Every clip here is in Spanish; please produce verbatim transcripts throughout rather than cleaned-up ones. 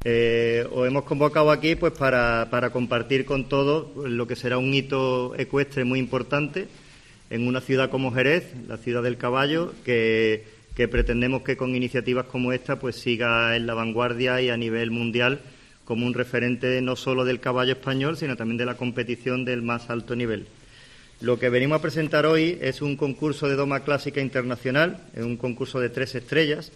Eh, os hemos convocado aquí pues para, para compartir con todos lo que será un hito ecuestre muy importante en una ciudad como Jerez, la ciudad del caballo, que, que pretendemos que con iniciativas como esta pues siga en la vanguardia y a nivel mundial como un referente no solo del caballo español, sino también de la competición del más alto nivel. Lo que venimos a presentar hoy es un concurso de doma clásica internacional, es un concurso de tres estrellas,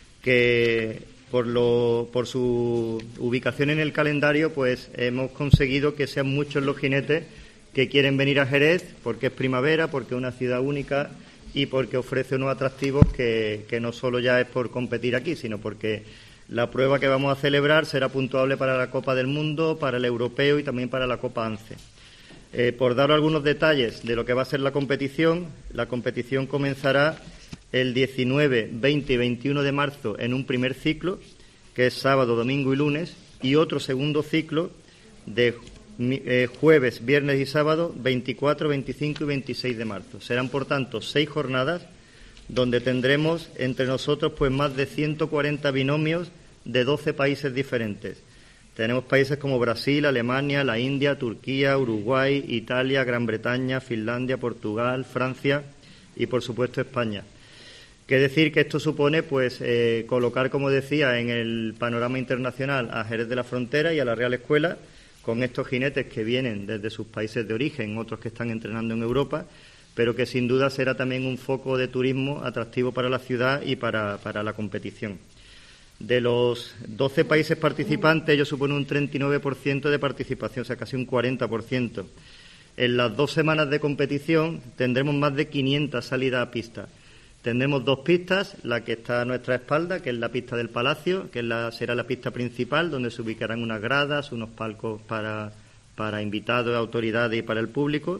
que por, lo, por su ubicación en el calendario pues hemos conseguido que sean muchos los jinetes que quieren venir a Jerez, porque es primavera, porque es una ciudad única y porque ofrece unos atractivos que, que no solo ya es por competir aquí, sino porque la prueba que vamos a celebrar será puntuable para la Copa del Mundo, para el Europeo y también para la Copa ANCE. Eh, por dar algunos detalles de lo que va a ser la competición, la competición comenzará el diecinueve, veinte y veintiuno de marzo en un primer ciclo, que es sábado, domingo y lunes, y otro segundo ciclo de eh, jueves, viernes y sábado, veinticuatro, veinticinco y veintiséis de marzo. Serán, por tanto, seis jornadas donde tendremos entre nosotros pues más de ciento cuarenta binomios de doce países diferentes. Tenemos países como Brasil, Alemania, la India, Turquía, Uruguay, Italia, Gran Bretaña, Finlandia, Portugal, Francia y, por supuesto, España. Qué decir que esto supone pues eh, colocar, como decía, en el panorama internacional a Jerez de la Frontera y a la Real Escuela, con estos jinetes que vienen desde sus países de origen, otros que están entrenando en Europa, pero que sin duda será también un foco de turismo atractivo para la ciudad y para, para la competición. De los doce países participantes, ellos suponen un treinta y nueve por ciento de participación, o sea, casi un cuarenta por ciento. En las dos semanas de competición tendremos más de quinientas salidas a pista. Tendremos dos pistas, la que está a nuestra espalda, que es la pista del Palacio, que es la, será la pista principal, donde se ubicarán unas gradas, unos palcos para, para invitados, autoridades y para el público.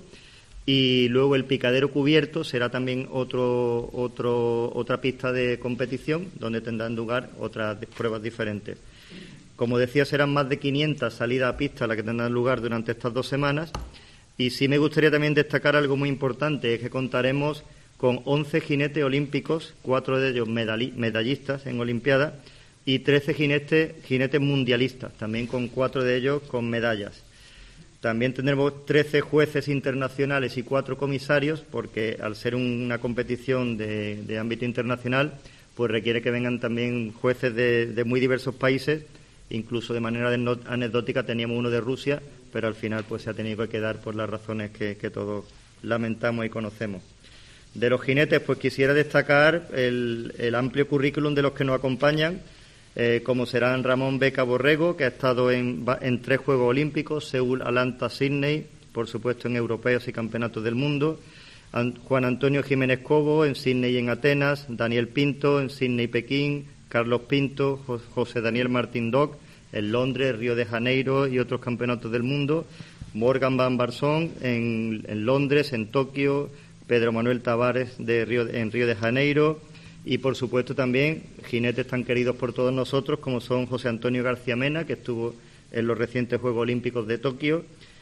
Y luego el picadero cubierto será también otro, otro, otra pista de competición donde tendrán lugar otras pruebas diferentes. Como decía, serán más de quinientas salidas a pista las que tendrán lugar durante estas dos semanas. Y sí me gustaría también destacar algo muy importante, es que contaremos con once jinetes olímpicos, cuatro de ellos medallistas en Olimpiadas, y trece jinetes, jinetes mundialistas, también con cuatro de ellos con medallas. También tendremos trece jueces internacionales y cuatro comisarios, porque al ser una competición de, de ámbito internacional, pues requiere que vengan también jueces de, de muy diversos países. Incluso de manera anecdótica teníamos uno de Rusia, pero al final pues se ha tenido que quedar por las razones que, que todos lamentamos y conocemos. De los jinetes, pues quisiera destacar el, el amplio currículum de los que nos acompañan, Eh, como serán Ramón Beca Borrego, que ha estado en, en tres Juegos Olímpicos, Seúl, Atlanta, Sydney, por supuesto en europeos y campeonatos del mundo, An- Juan Antonio Jiménez Cobo en Sydney y en Atenas, Daniel Pinto en Sydney y Pekín, Carlos Pinto, Jo- José Daniel Martín Doc en Londres, Río de Janeiro y otros campeonatos del mundo, Morgan Van Barsson en, en Londres, en Tokio, Pedro Manuel Tavares de Río, en Río de Janeiro. Y, por supuesto, también jinetes tan queridos por todos nosotros como son José Antonio García Mena, que estuvo en los recientes Juegos Olímpicos de Tokio,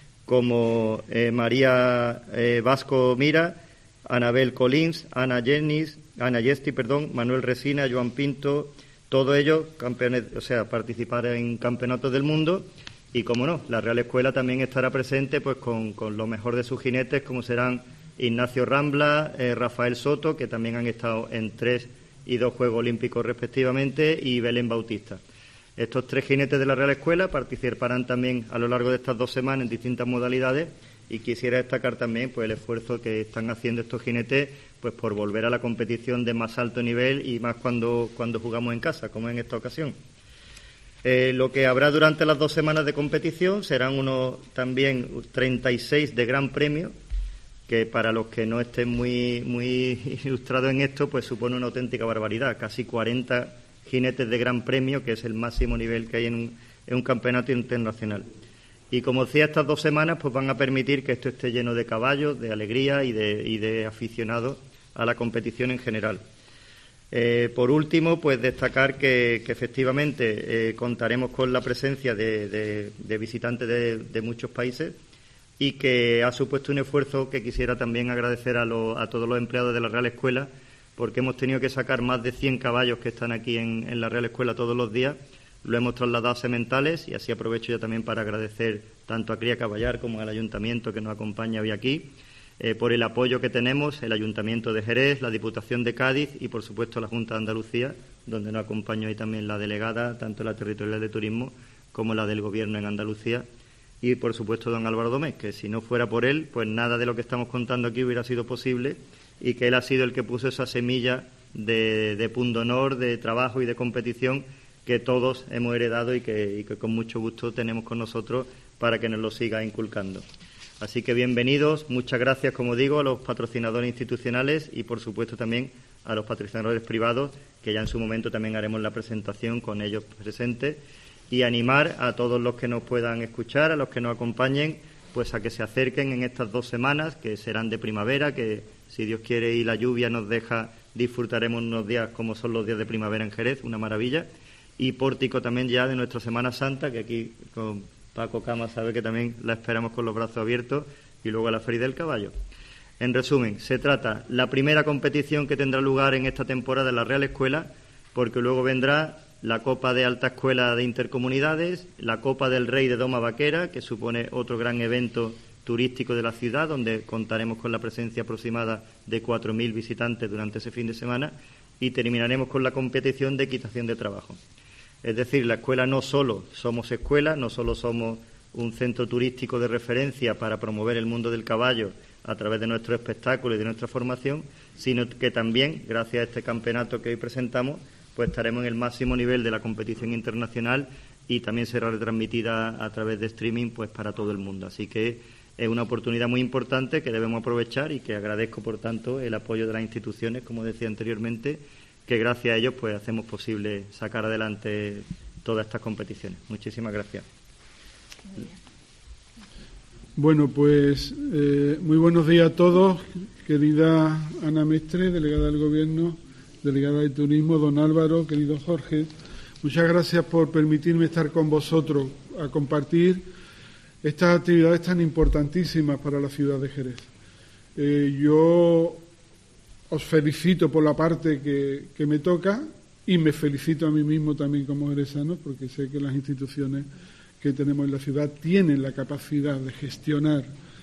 como eh, María eh, Vasco Mira, Anabel Collins, Ana Yenis, Ana Yesti, perdón, Manuel Resina, Joan Pinto, todos ellos campeones, o sea, participar en campeonatos del mundo. Y, como no, la Real Escuela también estará presente pues con, con lo mejor de sus jinetes, como serán Ignacio Rambla, eh, Rafael Soto, que también han estado en tres y dos Juegos Olímpicos respectivamente, y Belén Bautista. Estos tres jinetes de la Real Escuela participarán también a lo largo de estas dos semanas en distintas modalidades, y quisiera destacar también pues el esfuerzo que están haciendo estos jinetes pues por volver a la competición de más alto nivel, y más cuando, cuando jugamos en casa, como en esta ocasión. Eh, lo que habrá durante las dos semanas de competición serán unos también treinta y seis de Gran Premio, que para los que no estén muy muy ilustrados en esto, pues supone una auténtica barbaridad. Casi cuarenta jinetes de Gran Premio, que es el máximo nivel que hay en un, en un campeonato internacional. Y como decía, estas dos semanas pues van a permitir que esto esté lleno de caballos, de alegría y de, y de aficionados a la competición en general. Eh, por último, pues destacar que, que efectivamente eh, contaremos con la presencia de, de, de visitantes de, de muchos países, y que ha supuesto un esfuerzo que quisiera también agradecer a, lo, a todos los empleados de la Real Escuela, porque hemos tenido que sacar más de cien caballos que están aquí en, en la Real Escuela todos los días lo hemos trasladado a Sementales, y así aprovecho ya también para agradecer tanto a Cría Caballar como al Ayuntamiento que nos acompaña hoy aquí, eh, por el apoyo que tenemos, el Ayuntamiento de Jerez, la Diputación de Cádiz y, por supuesto, la Junta de Andalucía, donde nos acompaña hoy también la delegada, tanto la territorial de Turismo como la del Gobierno en Andalucía, y, por supuesto, don Álvaro Domés, que si no fuera por él, pues nada de lo que estamos contando aquí hubiera sido posible, y que él ha sido el que puso esa semilla de, de pundonor, de trabajo y de competición que todos hemos heredado y que, y que con mucho gusto tenemos con nosotros para que nos lo siga inculcando. Así que bienvenidos, muchas gracias, como digo, a los patrocinadores institucionales y, por supuesto, también a los patrocinadores privados, que ya en su momento también haremos la presentación con ellos presentes, y animar a todos los que nos puedan escuchar, a los que nos acompañen, pues a que se acerquen en estas dos semanas, que serán de primavera, que si Dios quiere y la lluvia nos deja, disfrutaremos unos días como son los días de primavera en Jerez, una maravilla, y pórtico también ya de nuestra Semana Santa, que aquí con Paco Cama sabe que también la esperamos con los brazos abiertos, y luego a la Feria del Caballo. En resumen, se trata la primera competición que tendrá lugar en esta temporada en la Real Escuela, porque luego vendrá la Copa de Alta Escuela de Intercomunidades, la Copa del Rey de Doma Vaquera, que supone otro gran evento turístico de la ciudad, donde contaremos con la presencia aproximada de cuatro mil visitantes durante ese fin de semana, y terminaremos con la competición de equitación de trabajo. Es decir, la escuela no solo somos escuela, no solo somos un centro turístico de referencia para promover el mundo del caballo a través de nuestro espectáculo y de nuestra formación, sino que también, gracias a este campeonato que hoy presentamos, pues estaremos en el máximo nivel de la competición internacional, y también será retransmitida a través de streaming pues para todo el mundo. Así que es una oportunidad muy importante que debemos aprovechar, y que agradezco, por tanto, el apoyo de las instituciones, como decía anteriormente, que gracias a ellos pues hacemos posible sacar adelante todas estas competiciones. Muchísimas gracias. Bueno, pues eh, muy buenos días a todos, querida Ana Mestre, delegada del Gobierno, delegada de Turismo, don Álvaro, querido Jorge. Muchas gracias por permitirme estar con vosotros a compartir estas actividades tan importantísimas para la ciudad de Jerez. Eh, yo os felicito por la parte que, que me toca, y me felicito a mí mismo también como jerezano, porque sé que las instituciones que tenemos en la ciudad tienen la capacidad de gestionar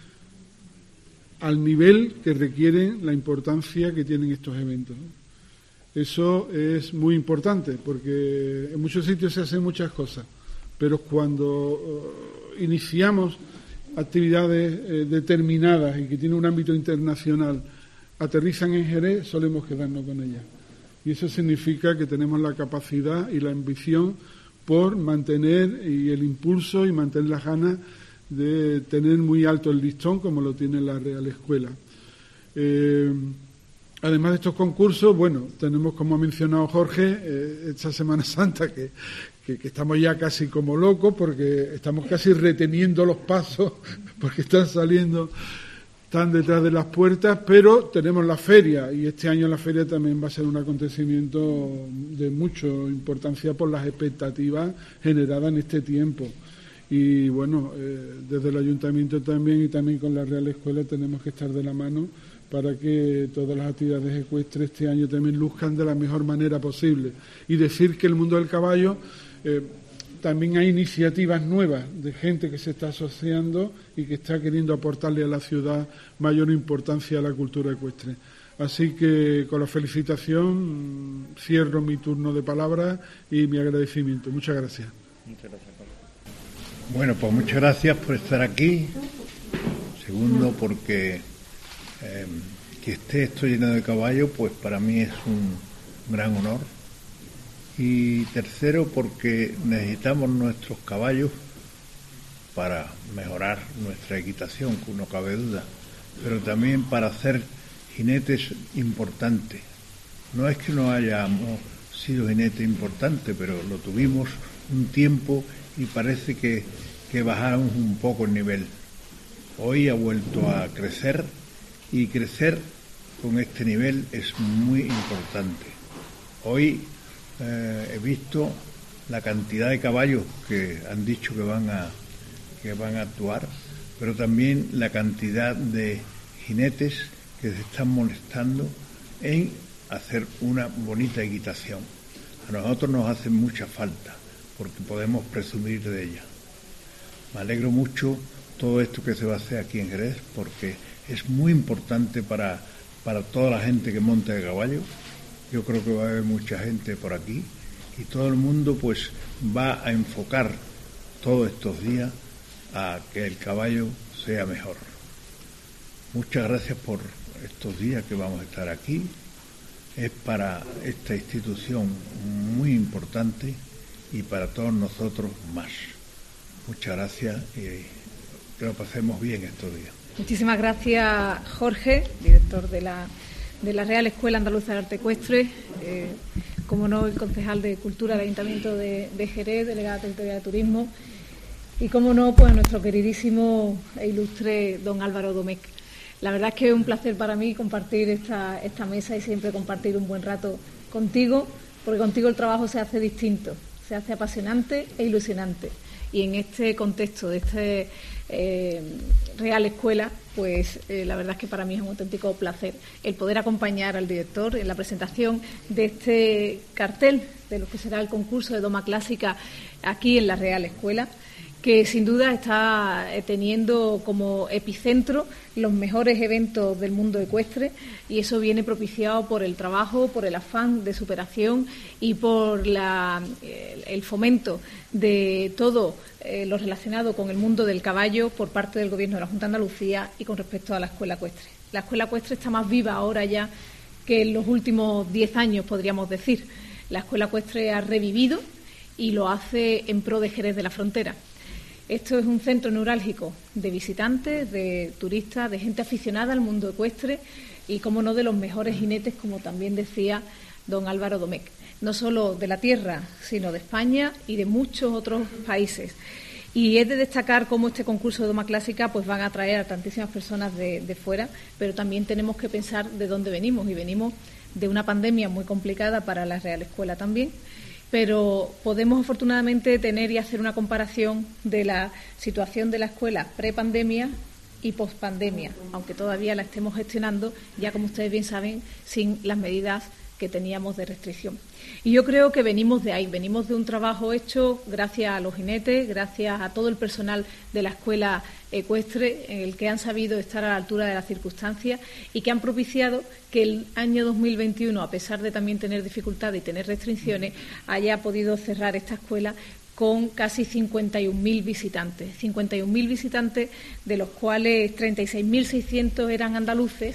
al nivel que requieren la importancia que tienen estos eventos. Eso es muy importante, porque en muchos sitios se hacen muchas cosas, pero cuando uh, iniciamos actividades eh, determinadas y que tienen un ámbito internacional, aterrizan en Jerez, solemos quedarnos con ellas. Y eso significa que tenemos la capacidad y la ambición por mantener y el impulso y mantener las ganas de tener muy alto el listón, como lo tiene la Real Escuela. Eh, además de estos concursos, bueno, tenemos, como ha mencionado Jorge, eh, esta Semana Santa que, que, que estamos ya casi como locos, porque estamos casi reteniendo los pasos, porque están saliendo tan detrás de las puertas, pero tenemos la feria, y este año la feria también va a ser un acontecimiento de mucha importancia por las expectativas generadas en este tiempo. Y bueno, eh, desde el Ayuntamiento también, y también con la Real Escuela, tenemos que estar de la mano para que todas las actividades ecuestres este año también luzcan de la mejor manera posible. Y decir que el mundo del caballo, eh, también hay iniciativas nuevas de gente que se está asociando y que está queriendo aportarle a la ciudad mayor importancia a la cultura ecuestre. Así que, con la felicitación, cierro mi turno de palabras y mi agradecimiento. Muchas gracias. Muchas gracias, Pablo. Bueno, pues muchas gracias por estar aquí. Segundo, porque eh, que esté esto lleno de caballos, pues para mí es un gran honor. Y tercero, porque necesitamos nuestros caballos para mejorar nuestra equitación, que no cabe duda, pero también para hacer jinetes importantes. No es que no hayamos sido jinetes importantes, pero lo tuvimos un tiempo y parece que, que bajamos un poco el nivel. Hoy ha vuelto a crecer, y crecer con este nivel es muy importante. Hoy Eh, he visto la cantidad de caballos que han dicho que van a que van a actuar, pero también la cantidad de jinetes que se están molestando en hacer una bonita equitación. A nosotros nos hace mucha falta, porque podemos presumir de ella. Me alegro mucho todo esto que se va a hacer aquí en Jerez, porque es muy importante para, para toda la gente que monta de caballo. Yo creo que va a haber mucha gente por aquí y todo el mundo pues va a enfocar todos estos días a que el caballo sea mejor. Muchas gracias por estos días que vamos a estar aquí. Es para esta institución muy importante y para todos nosotros más. Muchas gracias y que lo pasemos bien estos días. Muchísimas gracias, Jorge, director de la, de la Real Escuela Andaluza de Arte Ecuestre, eh, como no, el concejal de Cultura del Ayuntamiento de, de Jerez, delegado territorial de Turismo, y como no, pues nuestro queridísimo e ilustre don Álvaro Domecq. La verdad es que es un placer para mí compartir esta, esta mesa y siempre compartir un buen rato contigo, porque contigo el trabajo se hace distinto, se hace apasionante e ilusionante. Y en este contexto de este eh, Real Escuela, pues eh, la verdad es que para mí es un auténtico placer el poder acompañar al director en la presentación de este cartel de lo que será el concurso de Doma Clásica aquí en la Real Escuela, que sin duda está teniendo como epicentro los mejores eventos del mundo ecuestre, y eso viene propiciado por el trabajo, por el afán de superación y por la, el fomento de todo eh, lo relacionado con el mundo del caballo por parte del Gobierno de la Junta de Andalucía y con respecto a la escuela ecuestre. La escuela ecuestre está más viva ahora ya que en los últimos diez años, podríamos decir. La escuela ecuestre ha revivido y lo hace en pro de Jerez de la Frontera. Esto es un centro neurálgico de visitantes, de turistas, de gente aficionada al mundo ecuestre y, como no, de los mejores jinetes, como también decía don Álvaro Domecq, no solo de la tierra, sino de España y de muchos otros países. Y es de destacar cómo este concurso de Doma Clásica pues van a atraer a tantísimas personas de, de fuera, pero también tenemos que pensar de dónde venimos, y venimos de una pandemia muy complicada para la Real Escuela también. Pero podemos afortunadamente tener y hacer una comparación de la situación de la escuela prepandemia y pospandemia, aunque todavía la estemos gestionando, ya como ustedes bien saben, sin las medidas que teníamos de restricción. Y yo creo que venimos de ahí, venimos de un trabajo hecho gracias a los jinetes, gracias a todo el personal de la escuela ecuestre, en el que han sabido estar a la altura de las circunstancias y que han propiciado que el año dos mil veintiuno, a pesar de también tener dificultades y tener restricciones, haya podido cerrar esta escuela con casi cincuenta y un mil visitantes. cincuenta y un mil visitantes, de los cuales treinta y seis mil seiscientos eran andaluces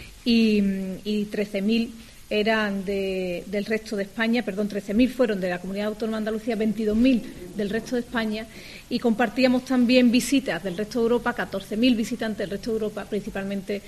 y, y trece mil eran de, del resto de España, perdón, trece mil fueron de la Comunidad Autónoma de Andalucía, veintidós mil del resto de España, y compartíamos también visitas del resto de Europa, catorce mil visitantes del resto de Europa, principalmente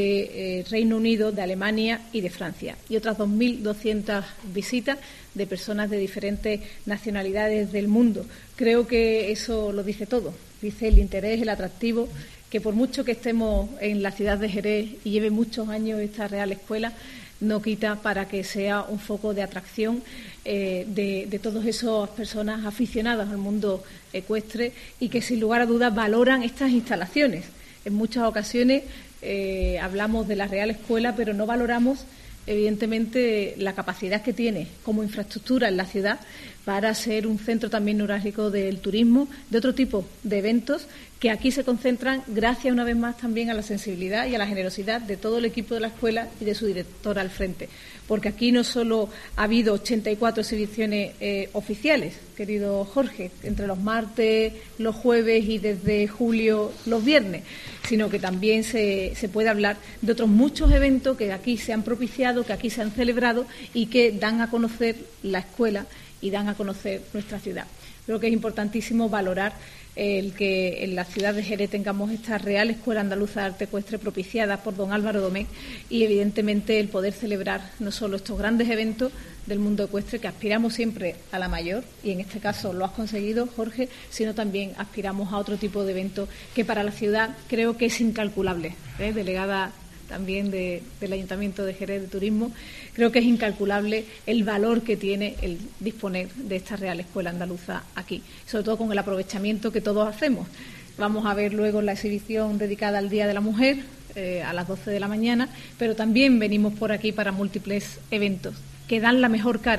de eh, Reino Unido, de Alemania y de Francia, y otras dos mil doscientas visitas de personas de diferentes nacionalidades del mundo. Creo que eso lo dice todo, dice el interés, el atractivo, que por mucho que estemos en la ciudad de Jerez y lleve muchos años esta Real Escuela, no quita para que sea un foco de atracción eh, de, de todas esas personas aficionadas al mundo ecuestre y que, sin lugar a dudas, valoran estas instalaciones. En muchas ocasiones eh, hablamos de la Real Escuela, pero no valoramos, evidentemente, la capacidad que tiene como infraestructura en la ciudad para ser un centro también neurálgico del turismo, de otro tipo de eventos que aquí se concentran gracias, una vez más, también a la sensibilidad y a la generosidad de todo el equipo de la escuela y de su directora al frente. Porque aquí no solo ha habido ochenta y cuatro exhibiciones eh, oficiales, querido Jorge, entre los martes, los jueves y desde julio los viernes, sino que también se, se puede hablar de otros muchos eventos que aquí se han propiciado, que aquí se han celebrado y que dan a conocer la escuela y dan a conocer nuestra ciudad. Creo que es importantísimo valorar el que en la ciudad de Jerez tengamos esta Real Escuela Andaluza de Arte Ecuestre propiciada por don Álvaro Domecq y, evidentemente, el poder celebrar no solo estos grandes eventos del mundo ecuestre, que aspiramos siempre a la mayor, y en este caso lo has conseguido, Jorge, sino también aspiramos a otro tipo de eventos que para la ciudad creo que es incalculable. ¿eh? Delegada también de, del Ayuntamiento de Jerez de Turismo, creo que es incalculable el valor que tiene el disponer de esta Real Escuela Andaluza aquí, sobre todo con el aprovechamiento que todos hacemos. Vamos a ver luego la exhibición dedicada al Día de la Mujer eh, a las doce de la mañana, pero también venimos por aquí para múltiples eventos que dan la mejor cara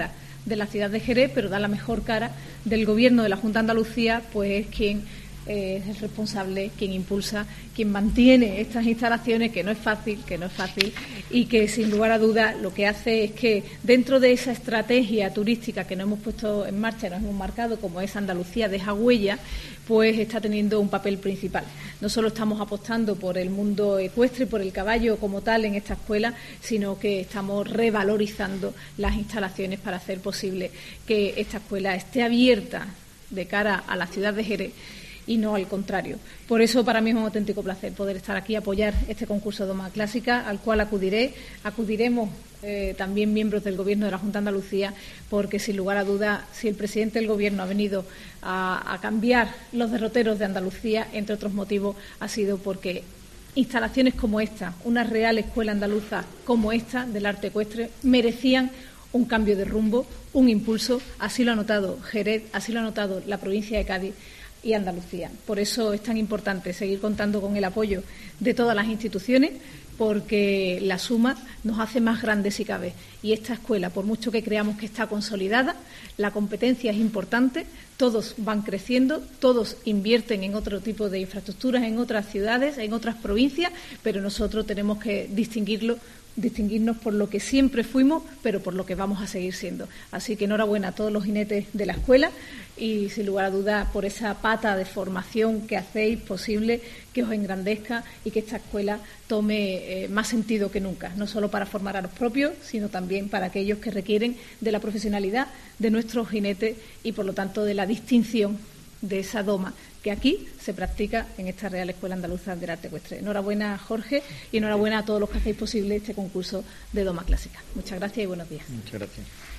de la ciudad de Jerez, pero da la mejor cara del Gobierno de la Junta de Andalucía, pues es quien eh, es el responsable, quien impulsa, quien mantiene estas instalaciones, que no es fácil, que no es fácil, y que sin lugar a dudas lo que hace es que dentro de esa estrategia turística que nos hemos puesto en marcha, nos hemos marcado, como es Andalucía deja huella, pues está teniendo un papel principal. No solo estamos apostando por el mundo ecuestre, por el caballo como tal en esta escuela, sino que estamos revalorizando las instalaciones para hacer posible que esta escuela esté abierta de cara a la ciudad de Jerez y no al contrario. Por eso para mí es un auténtico placer poder estar aquí, apoyar este concurso de Doma Clásica, al cual acudiré, acudiremos eh, también miembros del Gobierno de la Junta de Andalucía, porque sin lugar a duda, si el presidente del Gobierno ha venido a, a cambiar los derroteros de Andalucía, entre otros motivos, ha sido porque instalaciones como esta, una real escuela andaluza como esta del arte ecuestre, merecían un cambio de rumbo, un impulso. Así lo ha notado Jerez, así lo ha notado la provincia de Cádiz y Andalucía. Por eso es tan importante seguir contando con el apoyo de todas las instituciones, porque la suma nos hace más grandes si cabe. Y esta escuela, por mucho que creamos que está consolidada, la competencia es importante, todos van creciendo, todos invierten en otro tipo de infraestructuras, en otras ciudades, en otras provincias, pero nosotros tenemos que distinguirlo distinguirnos por lo que siempre fuimos, pero por lo que vamos a seguir siendo. Así que enhorabuena a todos los jinetes de la escuela y, sin lugar a dudas, por esa pata de formación que hacéis posible que os engrandezca y que esta escuela tome eh, más sentido que nunca, no solo para formar a los propios, sino también para aquellos que requieren de la profesionalidad de nuestros jinetes y, por lo tanto, de la distinción de esa doma que aquí se practica en esta Real Escuela Andaluza del Arte Ecuestre. Enhorabuena, Jorge, y enhorabuena a todos los que hacéis posible este concurso de Doma Clásica. Muchas gracias y buenos días. Muchas gracias.